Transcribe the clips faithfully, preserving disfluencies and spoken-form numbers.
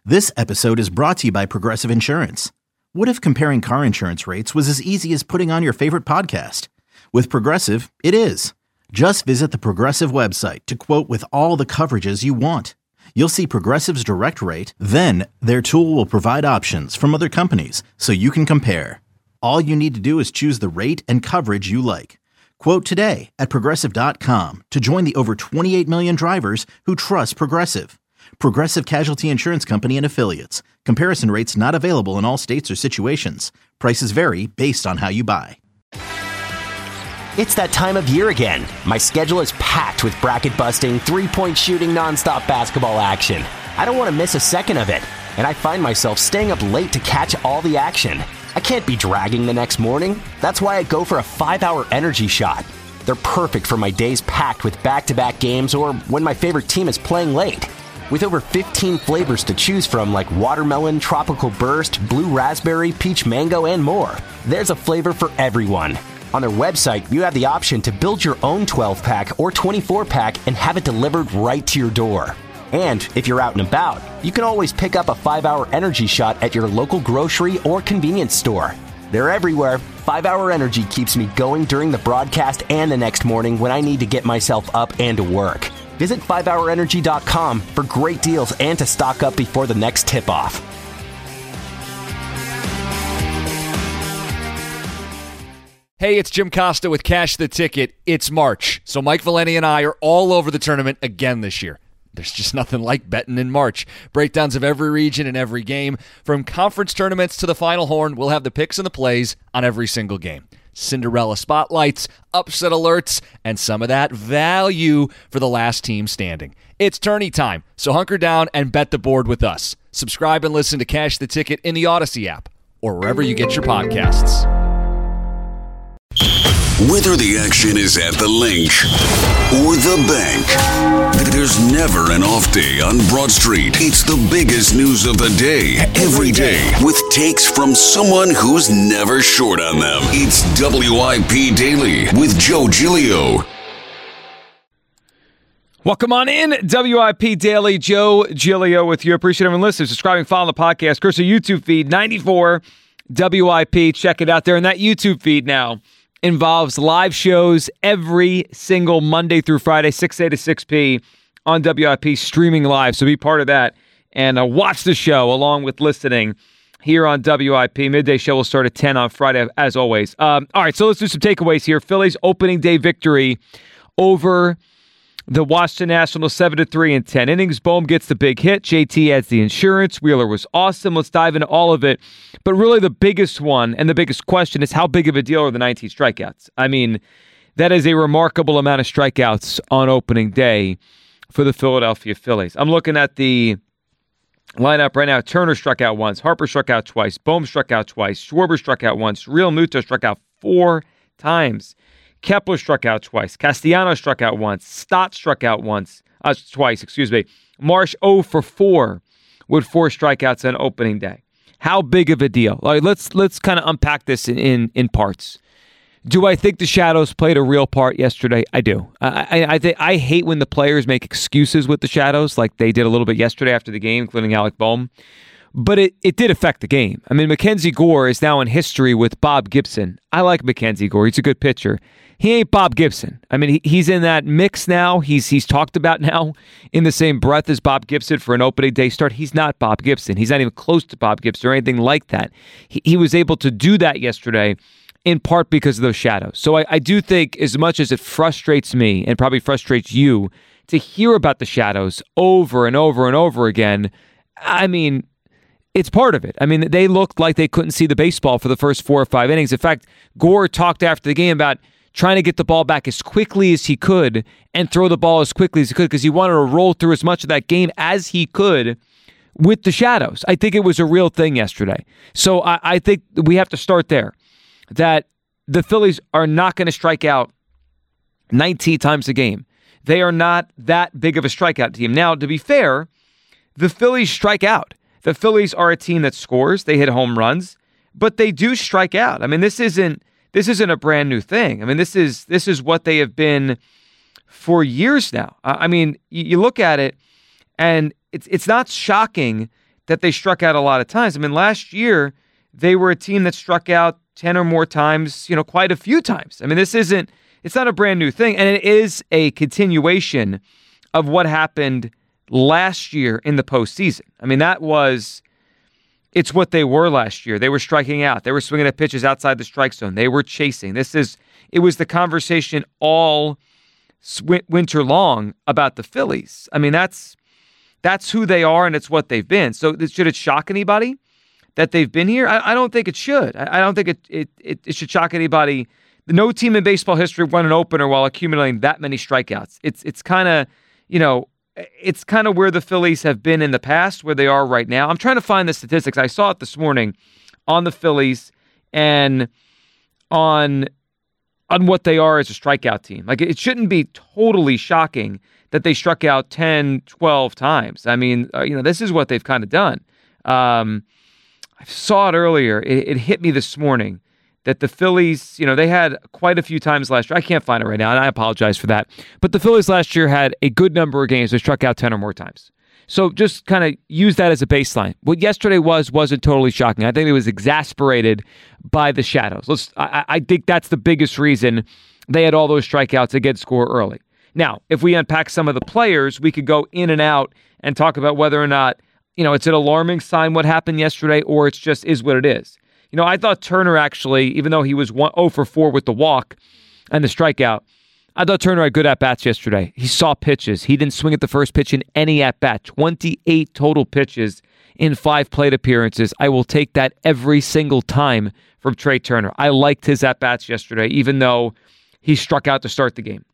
This episode is brought to you by Progressive Insurance. What if comparing car insurance rates was as easy as putting on your favorite podcast? With Progressive, it is. Just visit the Progressive website to quote with all the coverages you want. You'll see Progressive's direct rate, then their tool will provide options from other companies so you can compare. All you need to do is choose the rate and coverage you like. Quote today at progressive dot com to join the over twenty-eight million drivers who trust Progressive. Progressive Casualty Insurance Company and Affiliates. Comparison rates not available in all states or situations. Prices vary based on how you buy. It's that time of year again. My schedule is packed with bracket-busting, three-point shooting, nonstop basketball action. I don't want to miss a second of it, and I find myself staying up late to catch all the action. I can't be dragging the next morning. That's why I go for a five-hour energy shot. They're perfect for my days packed with back-to-back games or when my favorite team is playing late. With over fifteen flavors to choose from like watermelon, tropical burst, blue raspberry, peach mango, and more, there's a flavor for everyone. On their website, you have the option to build your own twelve-pack or twenty-four-pack and have it delivered right to your door. And if you're out and about, you can always pick up a five-hour energy shot at your local grocery or convenience store. They're everywhere. five-hour Energy keeps me going during the broadcast and the next morning when I need to get myself up and to work. Visit five hour energy dot com for great deals and to stock up before the next tip-off. Hey, it's Jim Costa with Cash the Ticket. It's March, so Mike Valeni and I are all over the tournament again this year. There's just nothing like betting in March. Breakdowns of every region and every game. From conference tournaments to the Final Horn, we'll have the picks and the plays on every single game. Cinderella spotlights, upset alerts, and some of that value for the last team standing. It's tourney time, so hunker down and bet the board with us. Subscribe and listen to Cash the Ticket in the Odyssey app or wherever you get your podcasts. Whether the action is at the link or the bank, there's never an off day on Broad Street. It's the biggest news of the day, every day, with takes from someone who's never short on them. It's W I P Daily with Joe Giglio. Welcome on in, W I P Daily. Joe Giglio with you. Appreciate everyone listening, subscribing, following the podcast. Curse our YouTube feed, ninety-four W I P. Check it out there. And that YouTube feed now involves live shows every single Monday through Friday, six A to six P on W I P, streaming live. So be part of that and uh, watch the show along with listening here on W I P. Midday show will start at ten on Friday, as always. Um, all right, so let's do some takeaways here. Phillies opening day victory over the Washington Nationals, seven to three in ten innings. Bohm gets the big hit. J T adds the insurance. Wheeler was awesome. Let's dive into all of it. But really the biggest one and the biggest question is how big of a deal are the nineteen strikeouts? I mean, that is a remarkable amount of strikeouts on opening day for the Philadelphia Phillies. I'm looking at the lineup right now. Turner struck out once. Harper struck out twice. Bohm struck out twice. Schwarber struck out once. Real Muto struck out four times. Kepler struck out twice. Castellanos struck out once. Stott struck out once. Uh, twice, excuse me. Marsh oh for four with four strikeouts on opening day. How big of a deal? All right, let's let's kind of unpack this in, in, in parts. Do I think the Shadows played a real part yesterday? I do. I I, I, th- I hate when the players make excuses with the Shadows, like they did a little bit yesterday after the game, including Alec Bohm. But it, it did affect the game. I mean, Mackenzie Gore is now in history with Bob Gibson. I like Mackenzie Gore. He's a good pitcher. He ain't Bob Gibson. I mean, he, he's in that mix now. He's he's talked about now in the same breath as Bob Gibson for an opening day start. He's not Bob Gibson. He's not even close to Bob Gibson or anything like that. He, he was able to do that yesterday in part because of those Shadows. So I, I do think as much as it frustrates me and probably frustrates you to hear about the Shadows over and over and over again, I mean, it's part of it. I mean, they looked like they couldn't see the baseball for the first four or five innings. In fact, Gore talked after the game about trying to get the ball back as quickly as he could and throw the ball as quickly as he could because he wanted to roll through as much of that game as he could with the Shadows. I think it was a real thing yesterday. So I, I think we have to start there, that the Phillies are not going to strike out nineteen times a game. They are not that big of a strikeout team. Now, to be fair, the Phillies strike out. The Phillies are a team that scores. They hit home runs, but they do strike out. I mean, this isn't this isn't a brand new thing. I mean, this is this is what they have been for years now. I mean, you, you look at it, and it's it's not shocking that they struck out a lot of times. I mean, last year, they were a team that struck out ten or more times, you know, quite a few times. I mean, this isn't, it's not a brand new thing. And it is a continuation of what happened last year in the postseason. I mean, that was, it's what they were last year. They were striking out. They were swinging at pitches outside the strike zone. They were chasing. This is, it was the conversation all sw- winter long about the Phillies. I mean, that's, that's who they are and it's what they've been. So should it shock anybody that they've been here? I, I don't think it should. I, I don't think it, it, it, it should shock anybody. No team in baseball history won an opener while accumulating that many strikeouts. It's, it's kind of, you know, it's kind of where the Phillies have been in the past, where they are right now. I'm trying to find the statistics. I saw it this morning on the Phillies and on on what they are as a strikeout team. Like, it shouldn't be totally shocking that they struck out ten, twelve times. I mean, uh, you know, this is what they've kind of done. Um, I saw it earlier. It, it hit me this morning that the Phillies, you know, they had quite a few times last year. I can't find it right now, and I apologize for that. But the Phillies last year had a good number of games they struck out ten or more times. So just kind of use that as a baseline. What yesterday was wasn't totally shocking. I think it was exasperated by the shadows. Let's. I, I think that's the biggest reason they had all those strikeouts against score early. Now, if we unpack some of the players, we could go in and out and talk about whether or not, you know, it's an alarming sign what happened yesterday, or it's just is what it is. You know, I thought Turner actually, even though he was oh for four with the walk and the strikeout, I thought Turner had good at-bats yesterday. He saw pitches. He didn't swing at the first pitch in any at-bat. twenty-eight total pitches in five plate appearances. I will take that every single time from Trey Turner. I liked his at-bats yesterday, even though he struck out to start the game.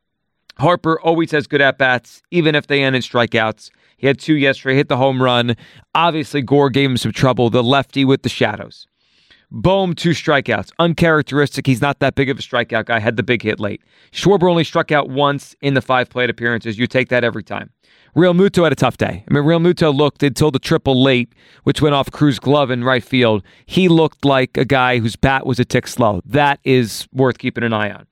Harper always has good at-bats, even if they end in strikeouts. He had two yesterday, hit the home run. Obviously, Gore gave him some trouble, the lefty with the shadows. Bohm, two strikeouts. Uncharacteristic. He's not that big of a strikeout guy. Had the big hit late. Schwarber only struck out once in the five plate appearances. You take that every time. Real Muto had a tough day. I mean, Real Muto looked until the triple late, which went off Cruz's glove in right field. He looked like a guy whose bat was a tick slow. That is worth keeping an eye on.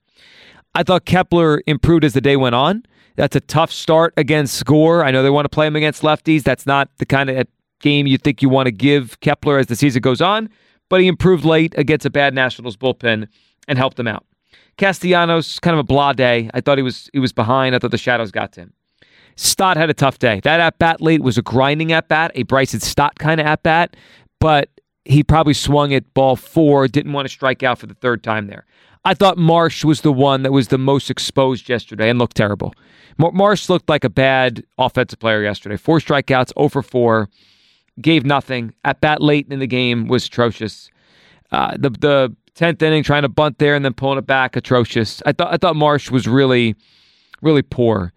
I thought Kepler improved as the day went on. That's a tough start against Gore. I know they want to play him against lefties. That's not the kind of game you think you want to give Kepler as the season goes on. But he improved late against a bad Nationals bullpen and helped them out. Castellanos, kind of a blah day. I thought he was he was behind. I thought the shadows got to him. Stott had a tough day. That at-bat late was a grinding at-bat, a Bryson Stott kind of at-bat, but he probably swung at ball four, didn't want to strike out for the third time there. I thought Marsh was the one that was the most exposed yesterday and looked terrible. Marsh looked like a bad offensive player yesterday. Four strikeouts, oh for four. Gave nothing. At bat late in the game was atrocious. Uh, the the tenth inning, trying to bunt there and then pulling it back, atrocious. I thought I thought Marsh was really, really poor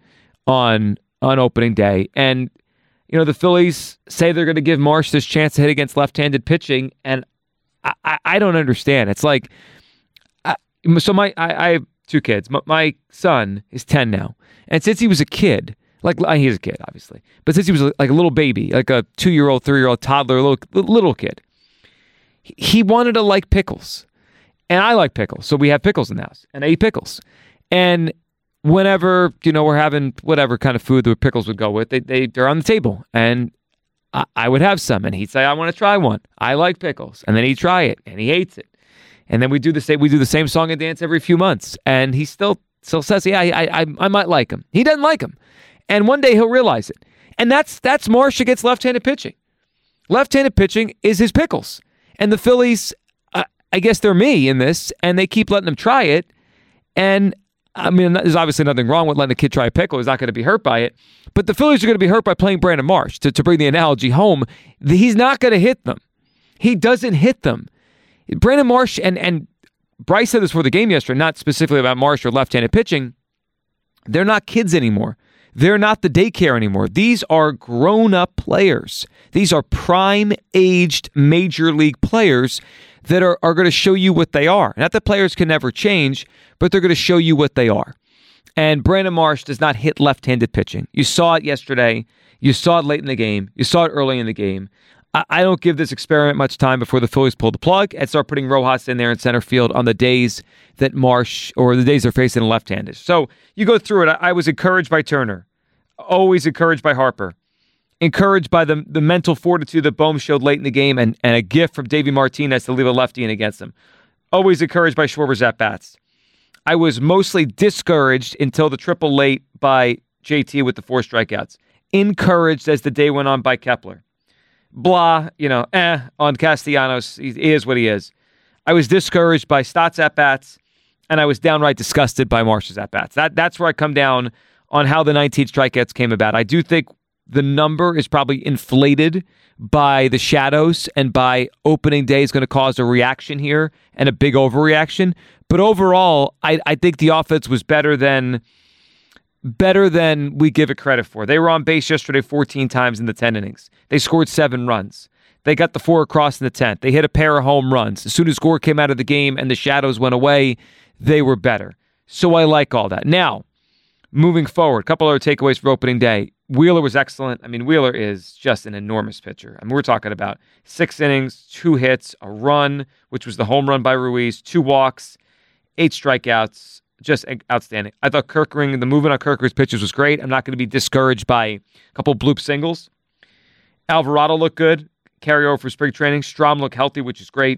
on on opening day. And you know the Phillies say they're going to give Marsh this chance to hit against left-handed pitching, and I, I, I don't understand. It's like, I, so my I, I have two kids. My, my son is ten now, and since he was a kid. Like, he's a kid, obviously. But since he was like a little baby, like a two-year-old, three-year-old toddler, little little kid, he wanted to like pickles. And I like pickles. So we have pickles in the house. And I eat pickles. And whenever, you know, we're having whatever kind of food the pickles would go with, they, they, they're on the table. And I, I would have some. And he'd say, I want to try one. I like pickles. And then he'd try it. And he hates it. And then we do the same, we do the same song and dance every few months. And he still, still says, yeah, I, I, I might like him. He doesn't like him. And one day he'll realize it. And that's that's Marsh against left-handed pitching. Left-handed pitching is his pickles. And the Phillies, uh, I guess they're me in this, and they keep letting him try it. And, I mean, there's obviously nothing wrong with letting a kid try a pickle. He's not going to be hurt by it. But the Phillies are going to be hurt by playing Brandon Marsh. To, to bring the analogy home, he's not going to hit them. He doesn't hit them. Brandon Marsh, and, and Bryce said this before the game yesterday, not specifically about Marsh or left-handed pitching, they're not kids anymore. They're not the daycare anymore. These are grown-up players. These are prime-aged major league players that are, are going to show you what they are. Not that players can never change, but they're going to show you what they are. And Brandon Marsh does not hit left-handed pitching. You saw it yesterday. You saw it late in the game. You saw it early in the game. I, I don't give this experiment much time before the Phillies pull the plug and start putting Rojas in there in center field on the days that Marsh, or the days they're facing a left-handed. So you go through it. I, I was encouraged by Turner. Always encouraged by Harper. encouraged by the, the mental fortitude that Bohm showed late in the game and, and a gift from Davey Martinez to leave a lefty in against him. Always encouraged by Schwarber's at-bats. I was mostly discouraged until the triple late by J T with the four strikeouts. Encouraged as the day went on by Kepler. Blah, you know, eh, on Castellanos. He is what he is. I was discouraged by Stott's at-bats, and I was downright disgusted by Marsh's at-bats. That, that's where I come down on how the nineteen strikeouts came about. I do think the number is probably inflated by the shadows and by opening day is going to cause a reaction here and a big overreaction. But overall, I, I think the offense was better than better than we give it credit for. They were on base yesterday fourteen times in the ten innings. They scored seven runs. They got the four across in the tenth. They hit a pair of home runs. As soon as Gore came out of the game and the shadows went away, they were better. So I like all that. Now, moving forward, a couple other takeaways for opening day. Wheeler was excellent. I mean, Wheeler is just an enormous pitcher. I mean, we're talking about six innings, two hits, a run, which was the home run by Ruiz, two walks, eight strikeouts, just outstanding. I thought Kerkering, the movement on Kerkering's pitches was great. I'm not going to be discouraged by a couple bloop singles. Alvarado looked good. Carryover for spring training. Strahm looked healthy, which is great.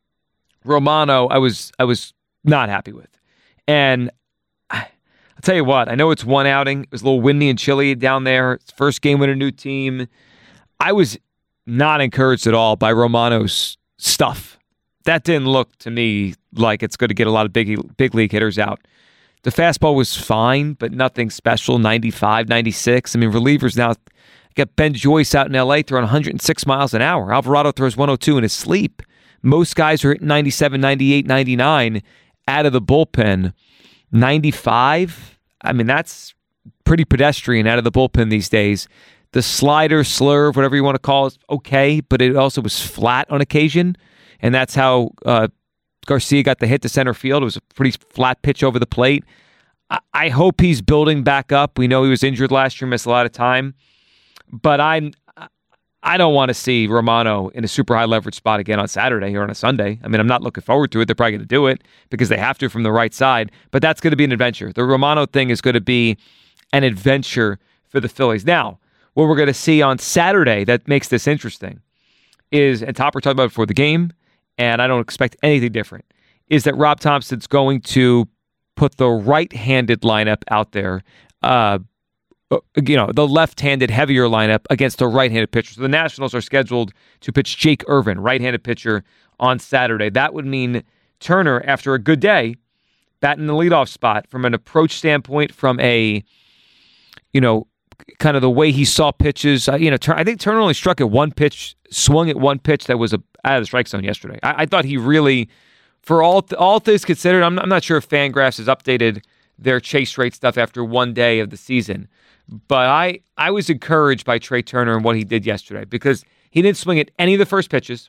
Romano, I was I was not happy with. And I, I'll tell you what, I know it's one outing. It was a little windy and chilly down there. It's first game with a new team. I was not encouraged at all by Romano's stuff. That didn't look to me like it's going to get a lot of big, big league hitters out. The fastball was fine, but nothing special. ninety-five, ninety-six. I mean, relievers now got Ben Joyce out in L A throwing one hundred six miles an hour. Alvarado throws one oh two in his sleep. Most guys are hitting ninety-seven, ninety-eight, ninety-nine out of the bullpen. ninety-five, I mean, that's pretty pedestrian out of the bullpen these days. The slider, slurve, whatever you want to call it, okay, but it also was flat on occasion, and that's how uh, Garcia got the hit to center field. It was a pretty flat pitch over the plate. I, I hope he's building back up. We know he was injured last year, missed a lot of time, but I'm I don't want to see Romano in a super high leverage spot again on Saturday or on a Sunday. I mean, I'm not looking forward to it. They're probably going to do it because they have to from the right side, but that's going to be an adventure. The Romano thing is going to be an adventure for the Phillies. Now, what we're going to see on Saturday that makes this interesting is, and Topper talked about it before the game, and I don't expect anything different, is that Rob Thompson's going to put the right-handed lineup out there, uh, you know, the left-handed heavier lineup against the right-handed pitcher. So the Nationals are scheduled to pitch Jake Irvin, right-handed pitcher, on Saturday. That would mean Turner, after a good day, batting the leadoff spot from an approach standpoint, from a, you know, kind of the way he saw pitches. Uh, you know, I think Turner only struck at one pitch, swung at one pitch that was a, out of the strike zone yesterday. I, I thought he really, for all th- all things considered, I'm, I'm not sure if Fangraphs has updated their chase rate stuff after one day of the season. But I, I was encouraged by Trey Turner and what he did yesterday because he didn't swing at any of the first pitches.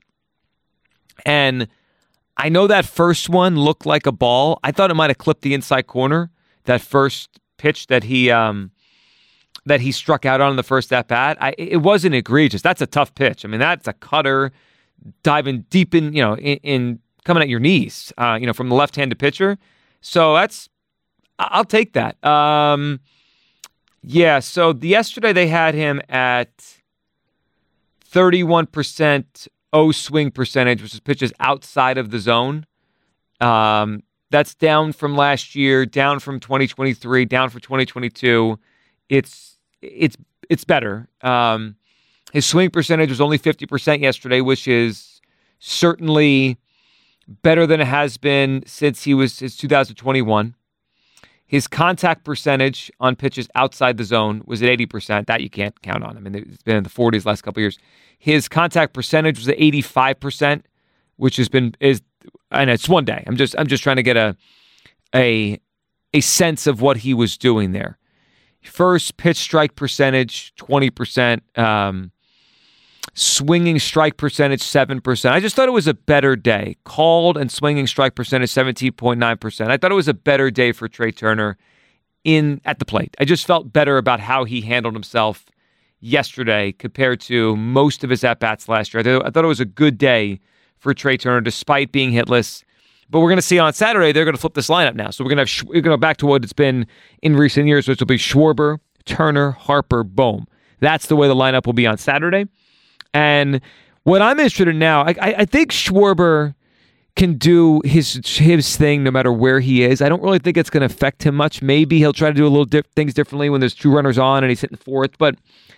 And I know that first one looked like a ball. I thought it might have clipped the inside corner, that first pitch that he um, that he struck out on in the first at-bat. I, it wasn't egregious. That's a tough pitch. I mean, that's a cutter diving deep in, you know, in, in coming at your knees, uh, you know, from the left-handed pitcher. So that's, I'll take that. Um Yeah, so the, yesterday they had him at thirty-one percent O swing percentage, which is pitches outside of the zone. Um, that's down from last year, down from twenty twenty-three, down from twenty twenty-two. It's it's it's better. Um, his swing percentage was only fifty percent yesterday, which is certainly better than it has been since he was his two thousand twenty-one. His contact percentage on pitches outside the zone was at eighty percent. That you can't count on. I mean, it's been in the forties the last couple of years. His contact percentage was at eighty-five percent, which has been is, and it's one day. I'm just I'm just trying to get a a a sense of what he was doing there. First pitch strike percentage twenty percent. Um, swinging strike percentage seven percent. I just thought it was a better day. Called and swinging strike percentage seventeen point nine percent. I thought it was a better day for Trey Turner in at the plate. I just felt better about how he handled himself yesterday compared to most of his at-bats last year. I thought, I thought it was a good day for Trey Turner despite being hitless. But we're going to see on Saturday, they're going to flip this lineup now. So we're going to have we're going to go back to what it's been in recent years, which will be Schwarber, Turner, Harper, Bohm. that's the way the lineup will be on Saturday. And what I'm interested in now, I, I think Schwarber can do his his thing no matter where he is. I don't really think it's going to affect him much. Maybe he'll try to do a little dip, things differently when there's two runners on and he's hitting fourth. But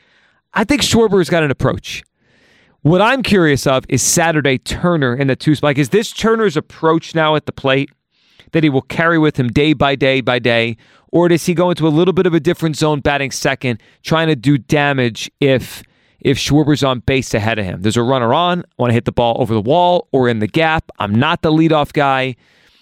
I think Schwarber's got an approach. What I'm curious of is Saturday Turner in the two spot. Like, is this Turner's approach now at the plate that he will carry with him day by day by day? Or does he go into a little bit of a different zone batting second, trying to do damage if if Schwarber's on base ahead of him? There's a runner on, I want to hit the ball over the wall or in the gap. I'm not the leadoff guy.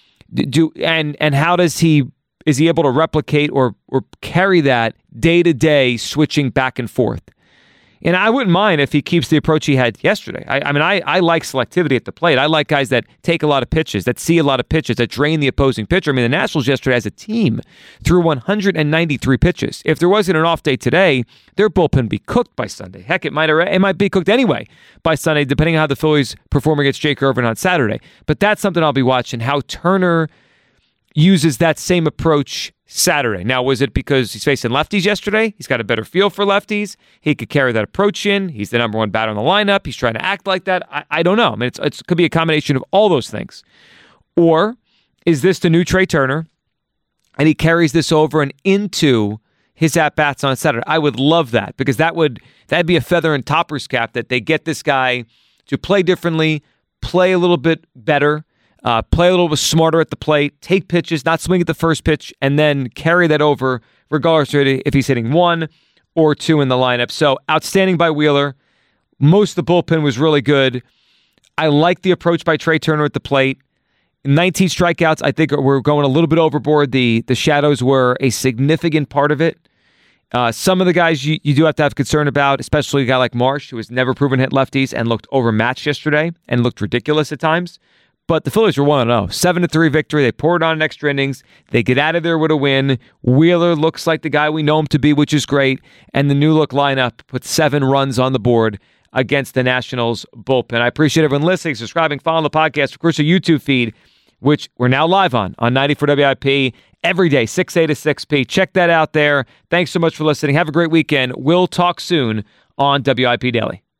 Do and and how does he is he able to replicate or or carry that day to day, switching back and forth? And I wouldn't mind if he keeps the approach he had yesterday. I, I mean, I, I like selectivity at the plate. I like guys that take a lot of pitches, that see a lot of pitches, that drain the opposing pitcher. I mean, the Nationals yesterday as a team threw one hundred ninety-three pitches. If there wasn't an off day today, their bullpen would be cooked by Sunday. Heck, it might it might be cooked anyway by Sunday, depending on how the Phillies perform against Jake Irvin on Saturday. But that's something I'll be watching, how Turner uses that same approach Saturday. Now, was it because he's facing lefties yesterday? He's got a better feel for lefties. He could carry that approach in. He's the number one batter in the lineup. He's trying to act like that. I, I don't know. I mean, it's, it's, it could be a combination of all those things. Or is this the new Trey Turner, and he carries this over and into his at-bats on Saturday? I would love that, because that would that'd be a feather in Topper's cap, that they get this guy to play differently, play a little bit better, Uh, play a little bit smarter at the plate, take pitches, not swing at the first pitch, and then carry that over regardless of if he's hitting one or two in the lineup. So outstanding by Wheeler. Most of the bullpen was really good. I like the approach by Trey Turner at the plate. nineteen strikeouts, I think we're going a little bit overboard. The the shadows were a significant part of it. Uh, some of the guys you, you do have to have concern about, especially a guy like Marsh, who has never proven hit lefties and looked overmatched yesterday and looked ridiculous at times. But the Phillies were one and oh. seven to three victory. They poured on in extra innings. They get out of there with a win. Wheeler looks like the guy we know him to be, which is great. And the new look lineup puts seven runs on the board against the Nationals bullpen. I appreciate everyone listening, subscribing, following the podcast. Of course, a YouTube feed, which we're now live on, on ninety-four W I P every day, six A to six P. Check that out there. Thanks so much for listening. Have a great weekend. We'll talk soon on W I P Daily.